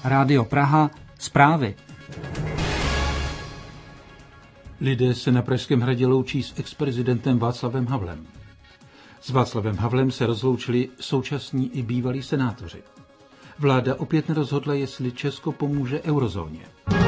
Rádio Praha, zprávy. Lidé se na Pražském hradě loučí s exprezidentem Václavem Havlem. S Václavem Havlem se rozloučili současní i bývalí senátoři. Vláda opět nerozhodla, jestli Česko pomůže eurozóně.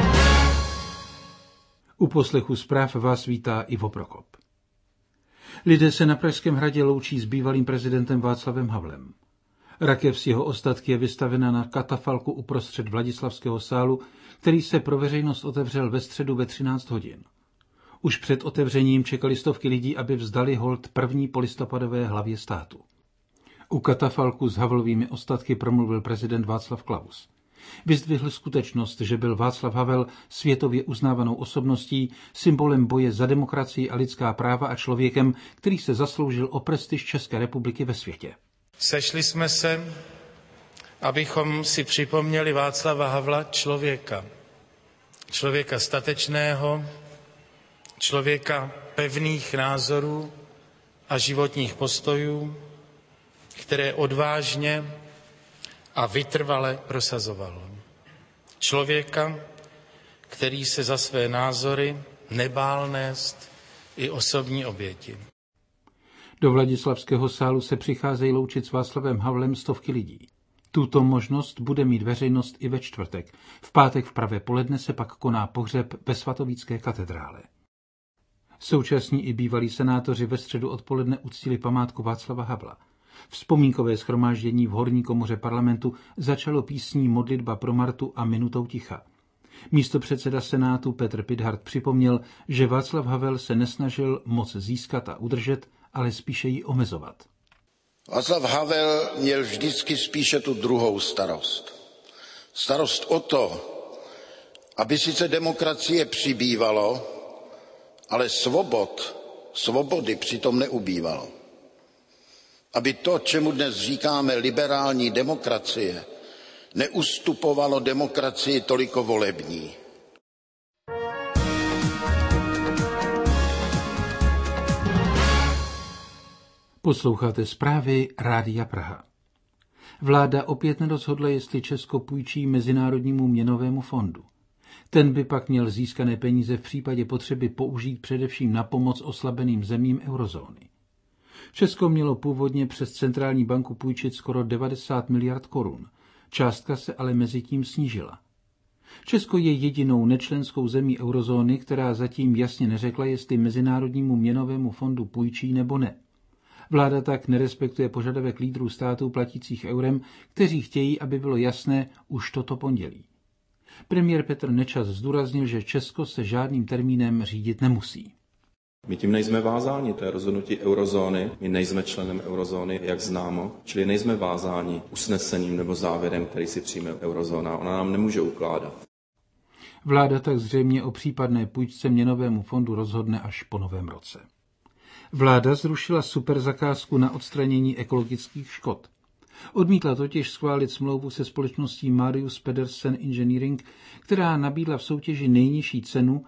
U poslechu zpráv vás vítá Ivo Prokop. Lidé se na Pražském hradě loučí s bývalým prezidentem Václavem Havlem. Rakev s jeho ostatky je vystavena na katafalku uprostřed Vladislavského sálu, který se pro veřejnost otevřel ve středu ve 13 hodin. Už před otevřením čekali stovky lidí, aby vzdali hold první polistopadové hlavě státu. U katafalku s Havlovými ostatky promluvil prezident Václav Klaus. Vyzdvihl skutečnost, že byl Václav Havel světově uznávanou osobností, symbolem boje za demokracii a lidská práva a člověkem, který se zasloužil o prestiž České republiky ve světě. Sešli jsme se, abychom si připomněli Václava Havla, člověka statečného, člověka pevných názorů a životních postojů, které odvážně a vytrvale prosazoval. Člověka, který se za své názory nebál nést i osobní oběti. Do Vladislavského sálu se přicházejí loučit s Václavem Havlem stovky lidí. Tuto možnost bude mít veřejnost i ve čtvrtek. V pátek v pravé poledne se pak koná pohřeb ve svatovícké katedrále. Současní i bývalí senátoři ve středu odpoledne uctili památku Václava Havla. Vzpomínkové shromáždění v horní komoře parlamentu začalo písní Modlitba pro Martu a minutou ticha. Místopředseda Senátu Petr Pithart připomněl, že Václav Havel se nesnažil moc získat a udržet, ale spíše ji omezovat. Václav Havel měl vždycky spíše tu druhou starost. Starost o to, aby sice demokracie přibývalo, ale svobody přitom neubývalo. Aby to, čemu dnes říkáme liberální demokracie, neustupovalo demokracii toliko volební. Posloucháte zprávy Rádia Praha. Vláda opět nerozhodla, jestli Česko půjčí Mezinárodnímu měnovému fondu. Ten by pak měl získané peníze v případě potřeby použít především na pomoc oslabeným zemím eurozóny. Česko mělo původně přes centrální banku půjčit skoro 90 miliard korun. Částka se ale mezitím snížila. Česko je jedinou nečlenskou zemí eurozóny, která zatím jasně neřekla, jestli Mezinárodnímu měnovému fondu půjčí nebo ne. Vláda tak nerespektuje požadavek lídrů států platících eurem, kteří chtějí, aby bylo jasné už toto pondělí. Premiér Petr Nečas zdůraznil, že Česko se žádným termínem řídit nemusí. My tím nejsme vázáni, to je rozhodnutí eurozóny, my nejsme členem eurozóny, jak známo, čili nejsme vázáni usnesením nebo závěrem, který si přijme eurozóna, ona nám nemůže ukládat. Vláda tak zřejmě o případné půjčce měnovému fondu rozhodne až po novém roce. Vláda zrušila superzakázku na odstranění ekologických škod. Odmítla totiž schválit smlouvu se společností Marius Pedersen Engineering, která nabídla v soutěži nejnižší cenu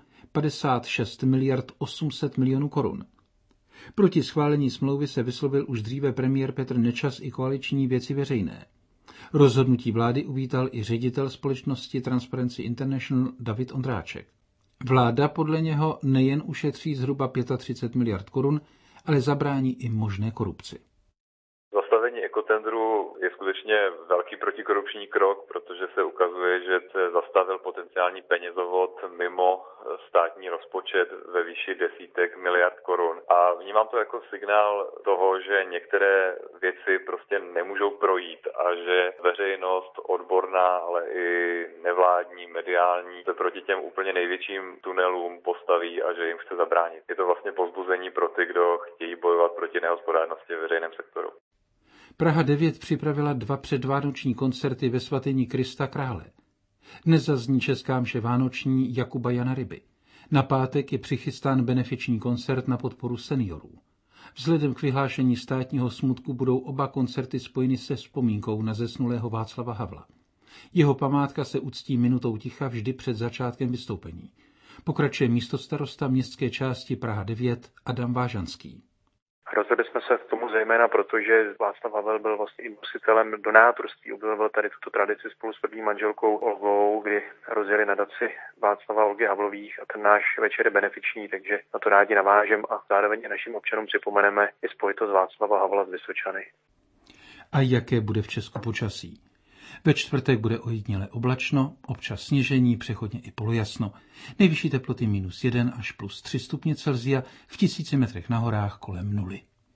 56 miliard 800 milionů korun. Proti schválení smlouvy se vyslovil už dříve premiér Petr Nečas i koaliční Věci veřejné. Rozhodnutí vlády uvítal i ředitel společnosti Transparency International David Ondráček. Vláda podle něho nejen ušetří zhruba 35 miliard korun, ale zabrání i možné korupci. Zastavení ekotendru je skutečně velký protikorupční krok, protože se ukazuje, že se zastavil potenciální penězovod mimo státní rozpočet ve výši desítek miliard korun. A vnímám to jako signál toho, že některé věci prostě nemůžou projít a že veřejnost odborná, ale i nevládní, mediální se proti těm úplně největším tunelům postaví a že jim chce zabránit. Je to vlastně povzbuzení pro ty, kdo chtějí bojovat proti nehospodárnosti v veřejném sektoru. Praha 9 připravila 2 předvánoční koncerty ve svatyni Krista Krále. Dnes zazní česká mše vánoční Jakuba Jana Ryby. Na pátek je přichystán benefiční koncert na podporu seniorů. Vzhledem k vyhlášení státního smutku budou oba koncerty spojeny se vzpomínkou na zesnulého Václava Havla. Jeho památka se uctí minutou ticha vždy před začátkem vystoupení. Pokračuje místostarosta městské části Praha 9 Adam Vážanský. Rozhodli jsme se k tomu zejména proto, že Václav Havel byl vlastně i nositelem donátorství, objevil tady tuto tradici spolu s první manželkou Olgou, kdy rozjeli nadaci Václava Olgy Havlových a ten náš večer je benefiční, takže na to rádi navážem a zároveň i našim občanům připomeneme i spojitost Václava Havla s Vysočany. A jaké bude v Česku počasí? Ve čtvrtek bude ojediněle oblačno, občas sněžení, přechodně i polojasno. Nejvyšší teploty -1 až +3 stupně Celsia, v 1000 metrech na horách kolem 0.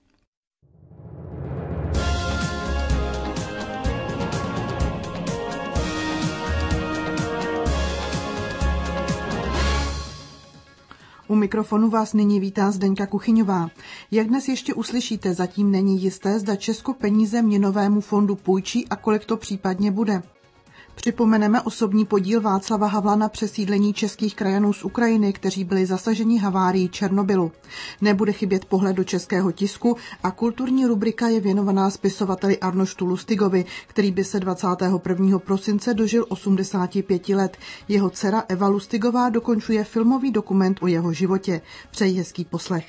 U mikrofonu vás nyní vítá Zdeňka Kuchyňová. Jak dnes ještě uslyšíte, zatím není jisté, zda Česko peníze měnovému fondu půjčí a kolik to případně bude. Připomeneme osobní podíl Václava Havla na přesídlení českých krajanů z Ukrajiny, kteří byli zasaženi havárií Černobylu. Nebude chybět pohled do českého tisku a kulturní rubrika je věnovaná spisovateli Arnoštu Lustigovi, který by se 21. prosince dožil 85 let. Jeho dcera Eva Lustigová dokončuje filmový dokument o jeho životě. Přeji hezký poslech.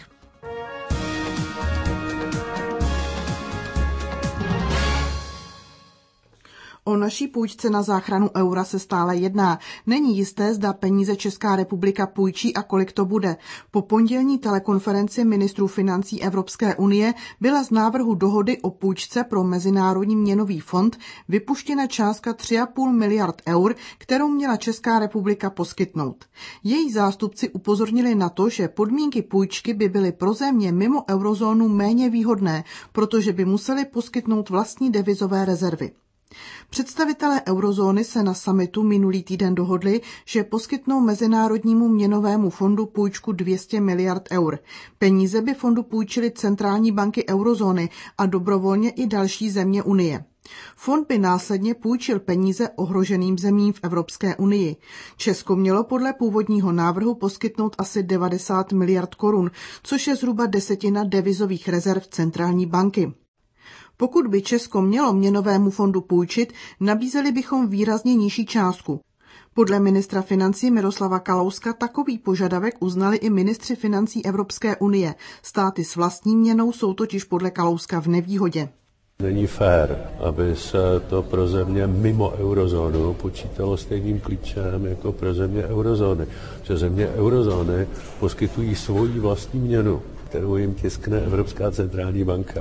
O naší půjčce na záchranu eura se stále jedná. Není jisté, zda peníze Česká republika půjčí a kolik to bude. Po pondělní telekonferenci ministrů financí Evropské unie byla z návrhu dohody o půjčce pro Mezinárodní měnový fond vypuštěna částka 3,5 miliard eur, kterou měla Česká republika poskytnout. Její zástupci upozornili na to, že podmínky půjčky by byly pro země mimo eurozónu méně výhodné, protože by museli poskytnout vlastní devizové rezervy. Představitelé eurozóny se na summitu minulý týden dohodli, že poskytnou Mezinárodnímu měnovému fondu půjčku 200 miliard eur. Peníze by fondu půjčily centrální banky eurozóny a dobrovolně i další země Unie. Fond by následně půjčil peníze ohroženým zemím v Evropské unii. Česko mělo podle původního návrhu poskytnout asi 90 miliard korun, což je zhruba desetina devizových rezerv centrální banky. Pokud by Česko mělo měnovému fondu půjčit, nabízeli bychom výrazně nižší částku. Podle ministra financí Miroslava Kalouska takový požadavek uznali i ministři financí Evropské unie. Státy s vlastní měnou jsou totiž podle Kalouska v nevýhodě. Není fér, aby se to pro země mimo eurozónu počítalo stejným klíčem jako pro země eurozóny. Že země eurozóny poskytují svoji vlastní měnu, kterou jim tiskne Evropská centrální banka.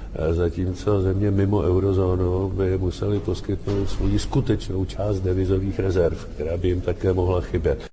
Zatímco země mimo eurozónu by museli poskytnout svou skutečnou část devizových rezerv, která by jim také mohla chybět.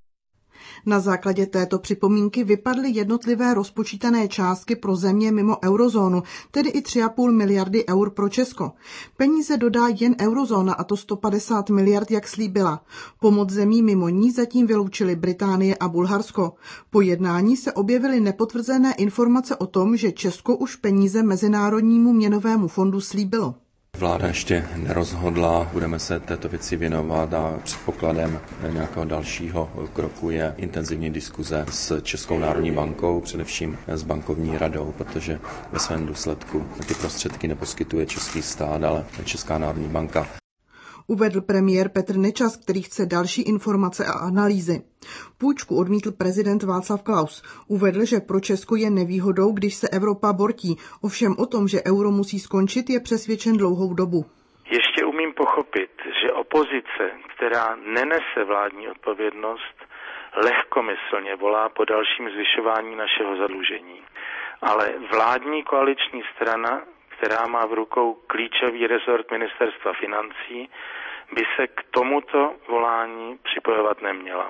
Na základě této připomínky vypadly jednotlivé rozpočítané částky pro země mimo eurozónu, tedy i 3,5 miliardy eur pro Česko. Peníze dodá jen eurozóna, a to 150 miliard, jak slíbila. Pomoc zemí mimo ní zatím vyloučily Británie a Bulharsko. Po jednání se objevily nepotvrzené informace o tom, že Česko už peníze Mezinárodnímu měnovému fondu slíbilo. Vláda ještě nerozhodla, budeme se této věci věnovat a předpokladem nějakého dalšího kroku je intenzivní diskuze s Českou národní bankou, především s bankovní radou, protože ve svém důsledku ty prostředky neposkytuje český stát, ale Česká národní banka. Uvedl premiér Petr Nečas, který chce další informace a analýzy. Půjčku odmítl prezident Václav Klaus. Uvedl, že pro Česko je nevýhodou, když se Evropa bortí. Ovšem o tom, že euro musí skončit, je přesvědčen dlouhou dobu. Ještě umím pochopit, že opozice, která nenese vládní odpovědnost, lehkomyslně volá po dalším zvyšování našeho zadlužení. Ale vládní koaliční strana, která má v rukou klíčový rezort ministerstva financí, by se k tomuto volání připojovat neměla.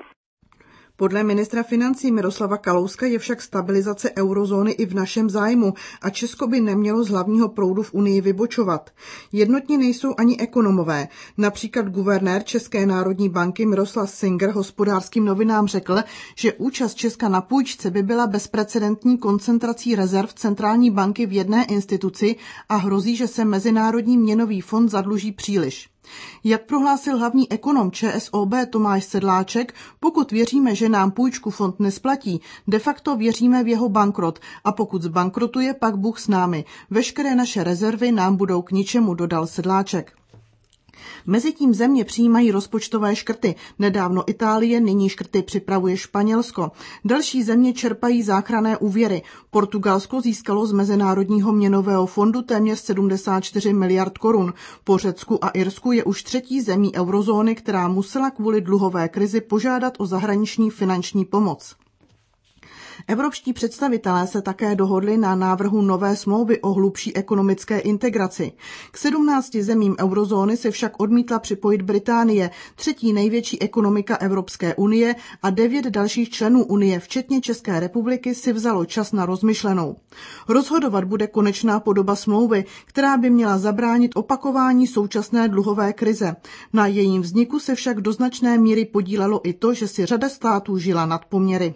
Podle ministra financí Miroslava Kalouska je však stabilizace eurozóny i v našem zájmu a Česko by nemělo z hlavního proudu v Unii vybočovat. Jednotní nejsou ani ekonomové. Například guvernér České národní banky Miroslav Singer Hospodářským novinám řekl, že účast Česka na půjčce by byla bezprecedentní koncentrací rezerv centrální banky v jedné instituci a hrozí, že se Mezinárodní měnový fond zadluží příliš. Jak prohlásil hlavní ekonom ČSOB Tomáš Sedláček, pokud věříme, že nám půjčku fond nesplatí, de facto věříme v jeho bankrot a pokud zbankrotuje, pak Bůh s námi. Veškeré naše rezervy nám budou k ničemu, dodal Sedláček. Mezitím země přijímají rozpočtové škrty. Nedávno Itálie, nyní škrty připravuje Španělsko. Další země čerpají záchranné úvěry. Portugalsko získalo z Mezinárodního měnového fondu téměř 74 miliard korun. Po Řecku a Irsku je už třetí zemí eurozóny, která musela kvůli dluhové krizi požádat o zahraniční finanční pomoc. Evropští představitelé se také dohodli na návrhu nové smlouvy o hlubší ekonomické integraci. K 17 zemím eurozóny se však odmítla připojit Británie, třetí největší ekonomika Evropské unie, a 9 dalších členů unie, včetně České republiky, si vzalo čas na rozmyšlenou. Rozhodovat bude konečná podoba smlouvy, která by měla zabránit opakování současné dluhové krize. Na jejím vzniku se však do značné míry podílelo i to, že si řada států žila nad poměry.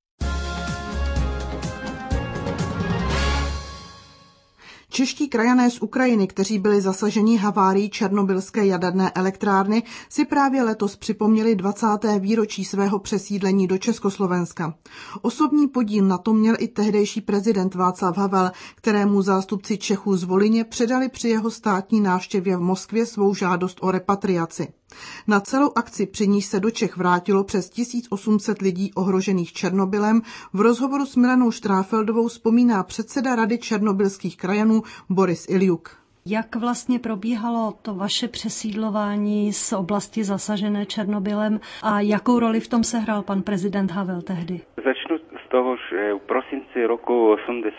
Čeští krajané z Ukrajiny, kteří byli zasaženi havárií černobylské jaderné elektrárny, si právě letos připomněli 20. výročí svého přesídlení do Československa. Osobní podíl na tom měl i tehdejší prezident Václav Havel, kterému zástupci Čechů z Volyně předali při jeho státní návštěvě v Moskvě svou žádost o repatriaci. Na celou akci, při níž se do Čech vrátilo přes 1800 lidí ohrožených Černobylem, v rozhovoru s Milanou Štráfeldovou vzpomíná předseda Rady černobylských krajanů Boris Iljuk. Jak vlastně probíhalo to vaše přesídlování z oblasti zasažené Černobylem a jakou roli v tom sehrál pan prezident Havel tehdy? Začnu z toho, že v prosinci roku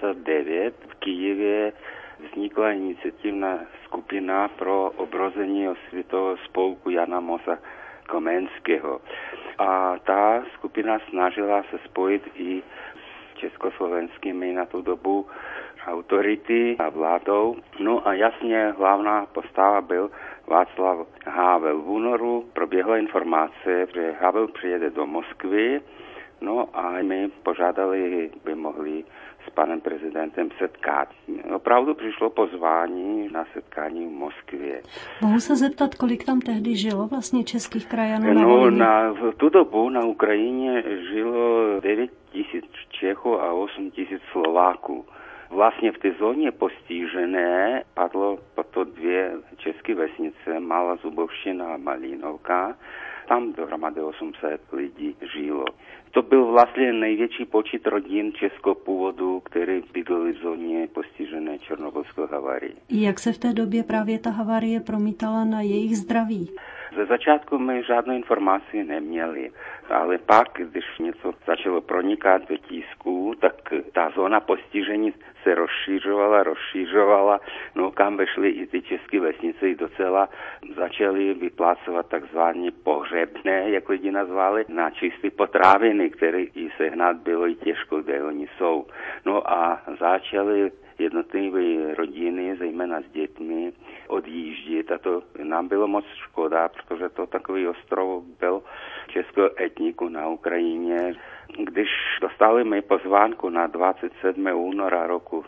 89 v Kyjevě vznikla iniciativní skupina pro obrození osvětového spolku Jana Mosa Komenského. A ta skupina snažila se spojit i s československými na tu dobu autority a vládou. No a jasně hlavná postava byl Václav Havel. V únoru proběhla informace, že Havel přijede do Moskvy, no a my požádali, by mohli s panem prezidentem setkat. Opravdu přišlo pozvání na setkání v Moskvě. Mohu se zeptat, kolik tam tehdy žilo vlastně českých krajanů na No, Volyni? v tu dobu na Ukrajině žilo 9 000 Čechů a 8 000 Slováků. Vlastně v té zóně postižené padlo potom 2 české vesnice, Malá Zubovština a Malínovka. Tam dohromady 800 lidí žilo. To byl vlastně největší počet rodin českého původu, které bydlely v zóně postižené černobylskou havárií. Jak se v té době právě ta havárie promítala na jejich zdraví? Ze začátku my žádnou informaci neměli, ale pak, když něco začalo pronikat do tisku, tak ta zóna postižení se rozšířovala, no kam vešly i ty české vesnice, i docela začaly vyplácovat takzvané pohřebné, jak lidi nazvali, na čisté potraviny, které i sehnat bylo i těžko, kde oni jsou. No a začaly jednotlivé rodiny, zejména s dětmi, odjíždět a to nám bylo moc škoda, protože to takový ostrov byl českého etniku na Ukrajině. Když dostali mi pozvánku na 27. února roku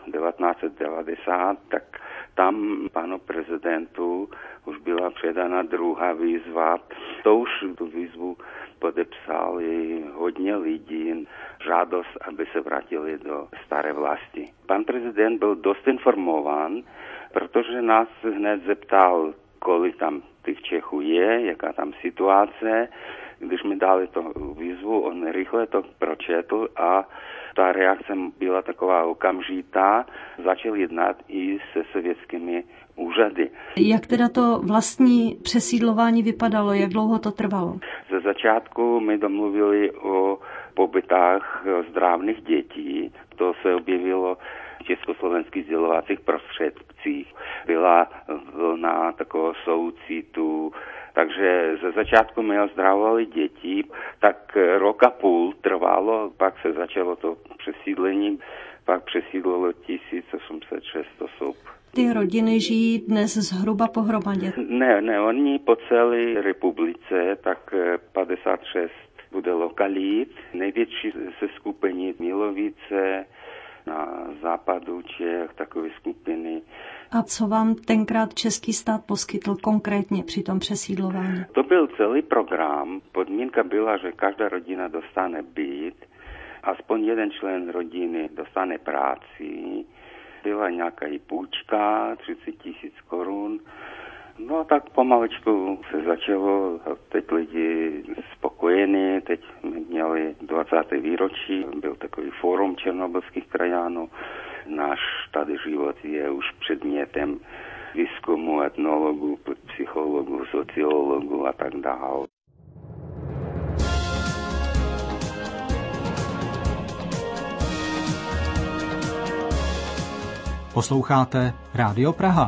1990, tak tam panu prezidentu už byla předána druhá výzva. To už tu výzvu podepsali hodně lidí, žádost, aby se vrátili do staré vlasti. Pan prezident byl dost informován, protože nás hned zeptal, kolik tam těch Čechů je, jaká tam situace. Když mi dali to výzvu, on rychle to pročetl a ta reakce byla taková okamžitá. Začal jednat i se sovětskými úřady. Jak teda to vlastní přesídlování vypadalo? Jak dlouho to trvalo? Ze začátku my domluvili o pobytách zdravných dětí. To se objevilo v československých sdělovacích prostředcích. Byla vlna takového soucitu. Takže ze začátku my ozdravovali děti, tak rok a půl trvalo, pak se začalo to přesídlení, pak přesídlilo 1806 osob. Ty rodiny žijí dnes zhruba pohromadě? Ne, oni po celé republice, tak 56 bude lokalit. Největší se skupení Milovice, na západu Čech, takové skupiny. A co vám tenkrát český stát poskytl konkrétně při tom přesídlování? To byl celý program. Podmínka byla, že každá rodina dostane byt, aspoň jeden člen rodiny dostane práci, byla nějaká i půjčka, 30 000 korun. No tak pomalečku se začalo, teď lidi spokojení, teď měli 20. výročí, byl takový fórum černobylských krajanů. Náš tady život je už předmětem výzkumu etnologů, psychologů, sociologů a tak dále. Posloucháte Rádio Praha.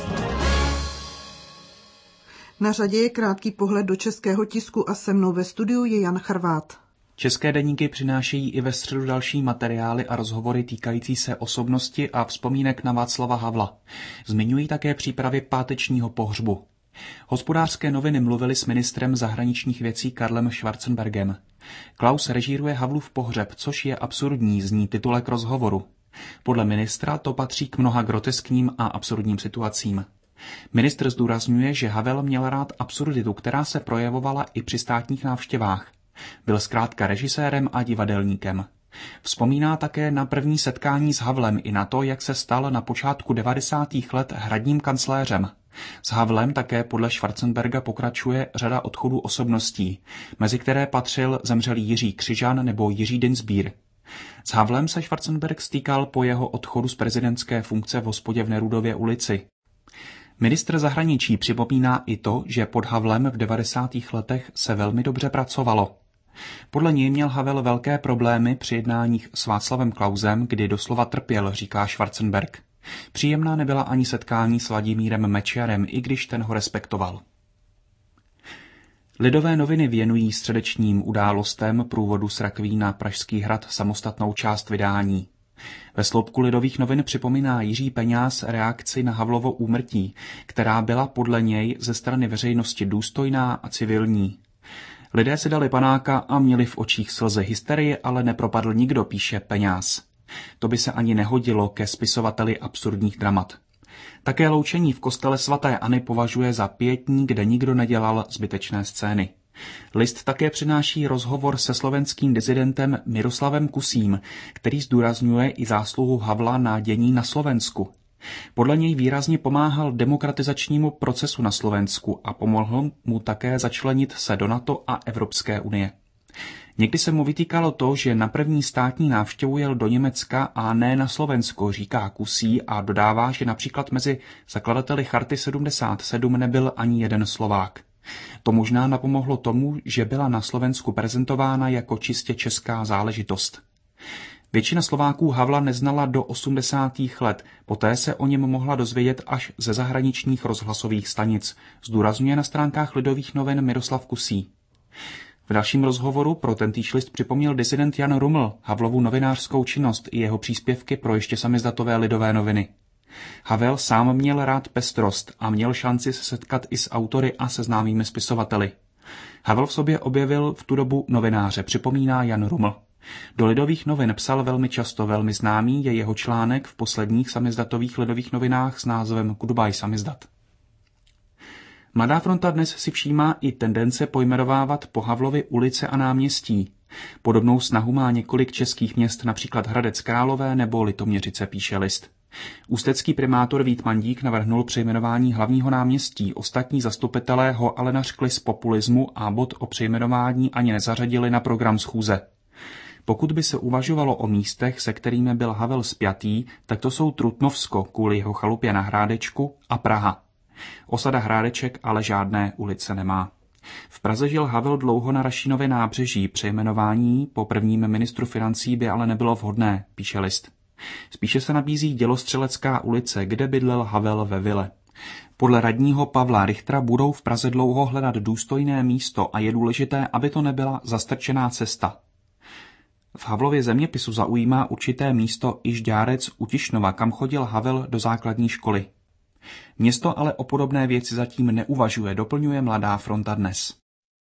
Na řadě je krátký pohled do českého tisku a se mnou ve studiu je Jan Charvát. České deníky přinášejí i ve středu další materiály a rozhovory týkající se osobnosti a vzpomínek na Václava Havla. Zmiňují také přípravy pátečního pohřbu. Hospodářské noviny mluvily s ministrem zahraničních věcí Karlem Schwarzenbergem. Klaus režíruje Havlův pohřeb, což je absurdní, zní titulek rozhovoru. Podle ministra to patří k mnoha groteskním a absurdním situacím. Ministr zdůrazňuje, že Havel měl rád absurditu, která se projevovala i při státních návštěvách. Byl zkrátka režisérem a divadelníkem. Vzpomíná také na první setkání s Havlem i na to, jak se stal na počátku 90. let hradním kancléřem. S Havlem také podle Schwarzenberga pokračuje řada odchodů osobností, mezi které patřil zemřelý Jiří Křižan nebo Jiří Dinsbír. S Havlem se Schwarzenberg stýkal po jeho odchodu z prezidentské funkce v hospodě v Nerudově ulici. Ministr zahraničí připomíná i to, že pod Havlem v 90. letech se velmi dobře pracovalo. Podle něj měl Havel velké problémy při jednáních s Václavem Klausem, kdy doslova trpěl, říká Schwarzenberg. Příjemná nebyla ani setkání s Vladimírem Mečiarem, i když ten ho respektoval. Lidové noviny věnují středečním událostem průvodu z rakví na Pražský hrad samostatnou část vydání. Ve sloupku Lidových novin připomíná Jiří Peňáz reakci na Havlovo úmrtí, která byla podle něj ze strany veřejnosti důstojná a civilní. Lidé si dali panáka a měli v očích slzy hysterie, ale nepropadl nikdo, píše Peňáz. To by se ani nehodilo ke spisovateli absurdních dramat. Také loučení v kostele svaté Anny považuje za pietní, kde nikdo nedělal zbytečné scény. List také přináší rozhovor se slovenským disidentem Miroslavem Kusím, který zdůrazňuje i zásluhu Havla na dění na Slovensku. Podle něj výrazně pomáhal demokratizačnímu procesu na Slovensku a pomohl mu také začlenit se do NATO a Evropské unie. Někdy se mu vytýkalo to, že na první státní návštěvu jel do Německa a ne na Slovensko, říká Kusí a dodává, že například mezi zakladateli Charty 77 nebyl ani jeden Slovák. To možná napomohlo tomu, že byla na Slovensku prezentována jako čistě česká záležitost. Většina Slováků Havla neznala do 80. let, poté se o něm mohla dozvědět až ze zahraničních rozhlasových stanic, zdůrazňuje na stránkách Lidových novin Miroslav Kusí. V dalším rozhovoru pro tentýž list připomněl disident Jan Ruml Havlovu novinářskou činnost i jeho příspěvky pro ještě samizdatové Lidové noviny. Havel sám měl rád pestrost a měl šanci se setkat i s autory a se známými spisovateli. Havel v sobě objevil v tu dobu novináře, připomíná Jan Ruml. Do Lidových novin psal velmi často, velmi známý je jeho článek v posledních samizdatových Lidových novinách s názvem Goodbye samizdat. Mladá fronta dnes si všímá i tendence pojmenovávat po Havlovi ulice a náměstí. Podobnou snahu má několik českých měst, například Hradec Králové nebo Litoměřice, píše list. Ústecký primátor Vít Mandík navrhnul přejmenování hlavního náměstí, ostatní zastupitelé ho ale nařkli z populismu a bod o přejmenování ani nezařadili na program schůze. Pokud by se uvažovalo o místech, se kterými byl Havel spjatý, tak to jsou Trutnovsko kvůli jeho chalupě na Hrádečku a Praha. Osada Hrádeček ale žádné ulice nemá. V Praze žil Havel dlouho na Rašínově nábřeží, přejmenování po prvním ministru financí by ale nebylo vhodné, píše list. Spíše se nabízí Dělostřelecká ulice, kde bydlel Havel ve vile. Podle radního Pavla Richtera budou v Praze dlouho hledat důstojné místo a je důležité, aby to nebyla zastrčená cesta. V Havlově zeměpisu zaujímá určité místo i Žďárec u Tišnova, kam chodil Havel do základní školy. Město ale o podobné věci zatím neuvažuje, doplňuje Mladá fronta dnes.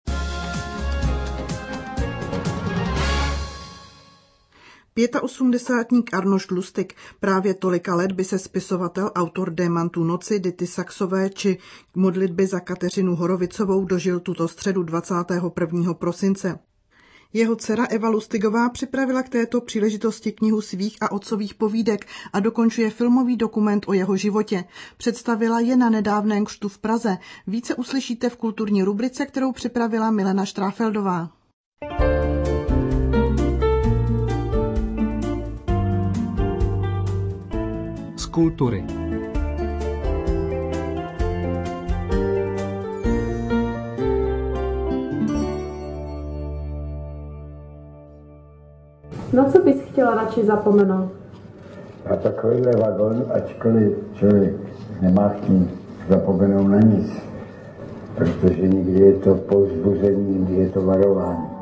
Pětaosmdesátník Arnošt Lustig. Právě tolika let by se spisovatel, autor Démantů noci, Dity Saxové či modlitby za Kateřinu Horovicovou dožil tuto středu 21. prosince. Jeho dcera Eva Lustigová připravila k této příležitosti knihu svých a otcových povídek a dokončuje filmový dokument o jeho životě. Představila je na nedávném křtu v Praze. Více uslyšíte v kulturní rubrice, kterou připravila Milena Štráfeldová. Z kultury. Na co bys chtěla radši zapomenout? A takovýhle vagon, ačkoliv člověk nemá chtít zapomenout na nic, protože někdy je to povzbuzení, někdy je to varování.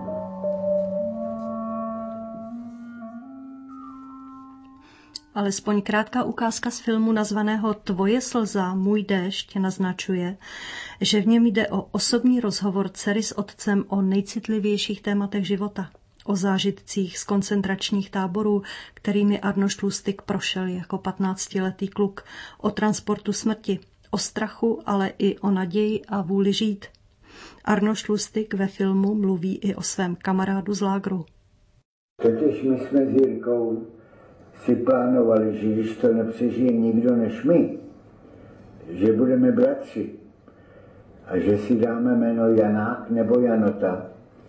Alespoň krátká ukázka z filmu nazvaného Tvoje slza, můj déšť naznačuje, že v něm jde o osobní rozhovor dcery s otcem o nejcitlivějších tématech života. O zážitcích z koncentračních táborů, kterými Arnošt Lustig prošel jako 15letý kluk, o transportu smrti, o strachu, ale i o naději a vůli žít. Arnošt Lustig ve filmu mluví i o svém kamarádu z lágru. Totiž my jsme s Jirkou si plánovali, že když to nepřežije nikdo než my, že budeme bratři a že si dáme jméno Janák nebo Janota.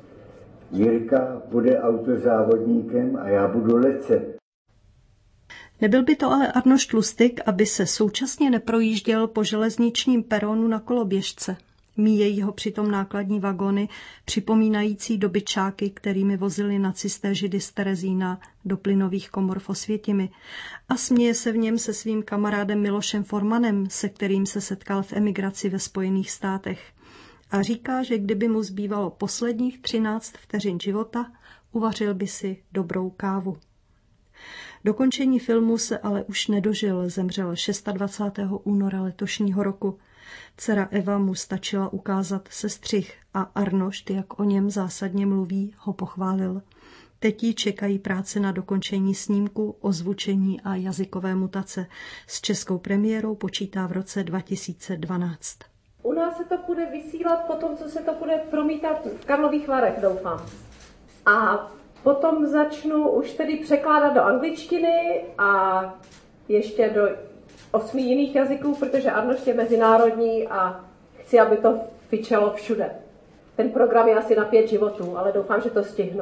Jirka bude autozávodníkem a já budu letce. Nebyl by to ale Arnošt Lustig, aby se současně neprojížděl po železničním peronu na koloběžce. Míjejí ho přitom nákladní vagony, připomínající dobyčáky, kterými vozili nacisté Židy z Terezína do plynových komor v Osvětimi. A směje se v něm se svým kamarádem Milošem Formanem, se kterým se setkal v emigraci ve Spojených státech. A říká, že kdyby mu zbývalo posledních 13 vteřin života, uvařil by si dobrou kávu. Dokončení filmu se ale už nedožil, zemřel 26. února letošního roku. Dcera Eva mu stačila ukázat sestřih a Arnošt, jak o něm zásadně mluví, ho pochválil. Teď jí čekají práce na dokončení snímku, ozvučení a jazykové mutace. S českou premiérou počítá v roce 2012. U nás se to bude vysílat potom, co se to bude promítat v Karlových Varech, doufám. A potom začnu už tedy překládat do angličtiny a ještě do 8 jiných jazyků, protože Arnošt je mezinárodní a chci, aby to fičelo všude. Ten program je asi na 5 životů, ale doufám, že to stihnu.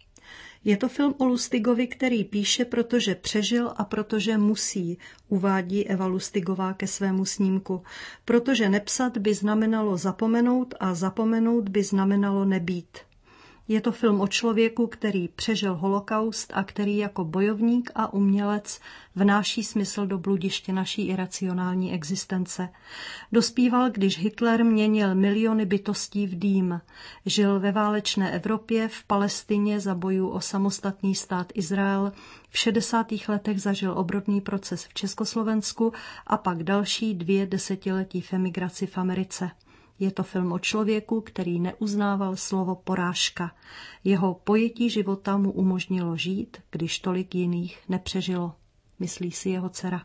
Je to film o Lustigovi, který píše, protože přežil a protože musí, uvádí Eva Lustigová ke svému snímku. Protože nepsat by znamenalo zapomenout a zapomenout by znamenalo nebýt. Je to film o člověku, který přežil holokaust a který jako bojovník a umělec vnáší smysl do bludiště naší iracionální existence. Dospíval, když Hitler měnil miliony bytostí v dým. Žil ve válečné Evropě, v Palestině za bojů o samostatný stát Izrael, v 60. letech zažil obrodný proces v Československu a pak další 2 desetiletí v emigraci v Americe. Je to film o člověku, který neuznával slovo porážka. Jeho pojetí života mu umožnilo žít, když tolik jiných nepřežilo, myslí si jeho dcera.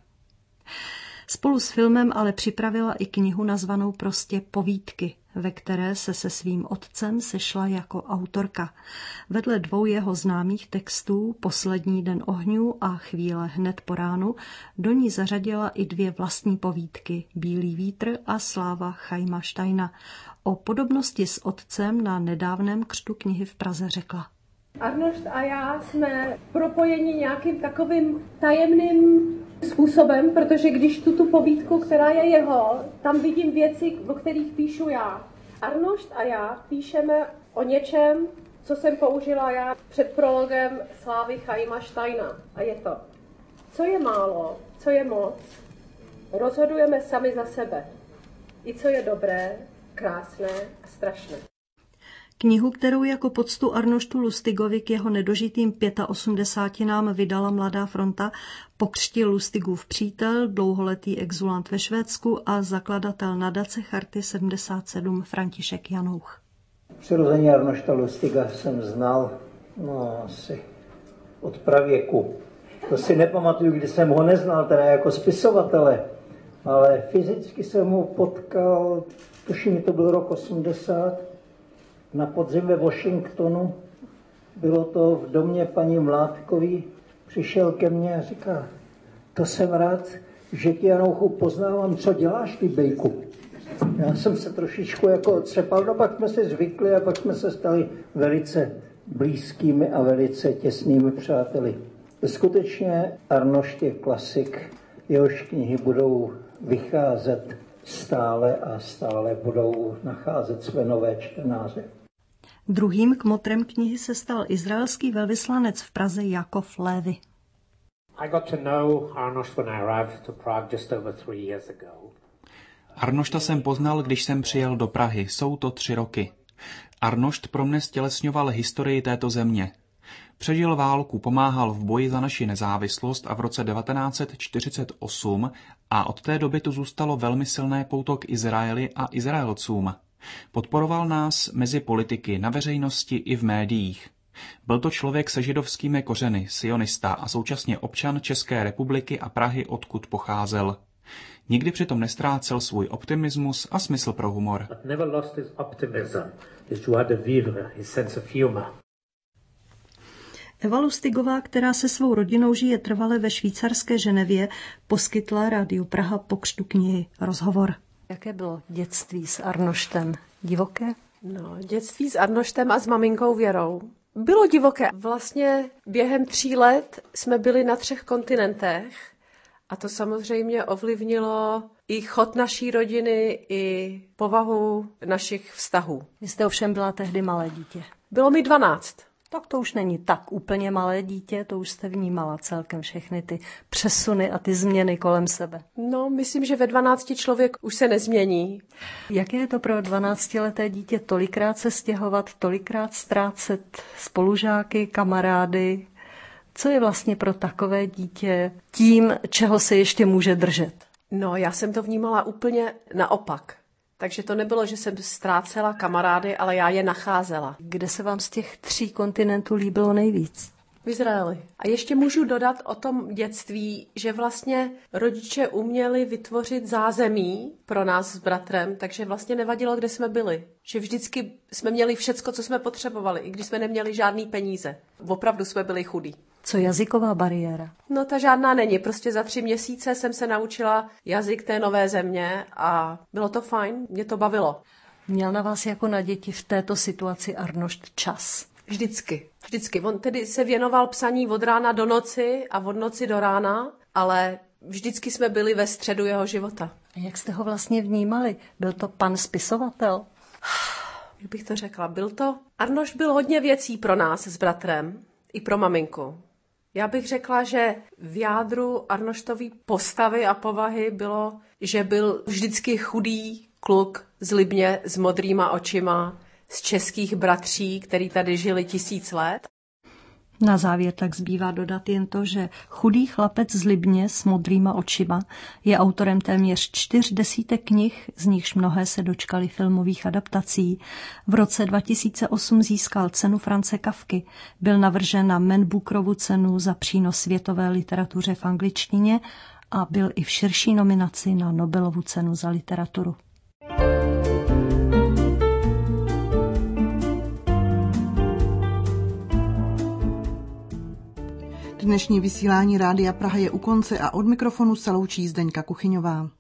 Spolu s filmem ale připravila i knihu nazvanou prostě Povídky, ve které se svým otcem sešla jako autorka. Vedle 2 jeho známých textů Poslední den ohňů a Chvíle hned po ránu do ní zařadila i 2 vlastní povídky Bílý vítr a Sláva Chaima Steina. O podobnosti s otcem na nedávném křtu knihy v Praze řekla. Arnošt a já jsme propojeni nějakým takovým tajemným způsobem, protože když tu povídku, která je jeho, tam vidím věci, o kterých píšu já. Arnošt a já píšeme o něčem, co jsem použila já před prologem Slávy Chaima Steina. A je to, co je málo, co je moc, rozhodujeme sami za sebe. I co je dobré, krásné a strašné. Knihu, kterou jako poctu Arnoštu Lustigovi k jeho nedožitým 85 vydala Mladá fronta, pokřtil Lustigův přítel, dlouholetý exulant ve Švédsku a zakladatel nadace Charty 77 František Janouch. Přirození Arnošta Lustiga jsem znal asi od pravěku. To si nepamatuju, kdy jsem ho neznal, teda jako spisovatele, ale fyzicky jsem ho potkal, tuším, to byl rok 80, na podzim ve Washingtonu Bylo to v domě paní Mládkový, přišel ke mně a říká, to jsem rád, že tě, Janouchu, poznávám, co děláš, ty bejku. Já jsem se trošičku jako otřepal, no pak jsme si zvykli a pak jsme se stali velice blízkými a velice těsnými přáteli. Skutečně Arnošt je klasik, jehož knihy budou vycházet stále a stále budou nacházet své nové čtenáře. Druhým kmotrem knihy se stal izraelský velvyslanec v Praze Jakov Lévy. I got to know Arnošt when I arrived to Prague just over 3 years ago. Arnošta jsem poznal, když jsem přijel do Prahy. Jsou to 3 roky. Arnošt pro mne stělesňoval historii této země. Přežil válku, pomáhal v boji za naši nezávislost a v roce 1948 a od té doby tu zůstalo velmi silné pouto k Izraeli a Izraelcům. Podporoval nás mezi politiky, na veřejnosti i v médiích. Byl to člověk se židovskými kořeny, sionista a současně občan České republiky a Prahy, odkud pocházel. Nikdy přitom nestrácel svůj optimismus a smysl pro humor. Eva Lustigová, která se svou rodinou žije trvale ve švýcarské Ženevě, poskytla Rádiu Praha po křtu knihy rozhovor. Jaké bylo dětství s Arnoštem? Divoké? No, dětství s Arnoštem a s maminkou Věrou. Bylo divoké. Vlastně během 3 let jsme byli na 3 kontinentech a to samozřejmě ovlivnilo i chod naší rodiny, i povahu našich vztahů. Vy jste ovšem byla tehdy malé dítě. Bylo mi 12. Tak to už není tak úplně malé dítě, to už jste vnímala celkem všechny ty přesuny a ty změny kolem sebe. No, myslím, že ve 12 člověk už se nezmění. Jak je to pro 12leté dítě tolikrát se stěhovat, tolikrát ztrácet spolužáky, kamarády? Co je vlastně pro takové dítě tím, čeho se ještě může držet? No, já jsem to vnímala úplně naopak. Takže to nebylo, že jsem ztrácela kamarády, ale já je nacházela. Kde se vám z těch 3 kontinentů líbilo nejvíc? V Izraeli. A ještě můžu dodat o tom dětství, že vlastně rodiče uměli vytvořit zázemí pro nás s bratrem, takže vlastně nevadilo, kde jsme byli. Že vždycky jsme měli všecko, co jsme potřebovali, i když jsme neměli žádný peníze. Opravdu jsme byli chudí. Co jazyková bariéra? No ta žádná není, prostě za 3 měsíce jsem se naučila jazyk té nové země a bylo to fajn, mě to bavilo. Měl na vás jako na děti v této situaci Arnošt čas? Vždycky. On tedy se věnoval psaní od rána do noci a od noci do rána, ale vždycky jsme byli ve středu jeho života. A jak jste ho vlastně vnímali? Byl to pan spisovatel? Jak bych to řekla, Arnošt byl hodně věcí pro nás s bratrem, i pro maminku. Já bych řekla, že v jádru Arnoštový postavy a povahy bylo, že byl vždycky chudý kluk z Libně s modrýma očima, z českých bratří, který tady žili 1000 let. Na závěr tak zbývá dodat jen to, že chudý chlapec z Libně s modrýma očima je autorem téměř 40 knih, z nichž mnohé se dočkaly filmových adaptací. V roce 2008 získal cenu France Kafky, byl navržen na Man Bookerovu cenu za přínos světové literatuře v angličtině a byl i v širší nominaci na Nobelovu cenu za literaturu. Dnešní vysílání Rádia Praha je u konce a od mikrofonu se loučí Zdeňka Kuchyňová.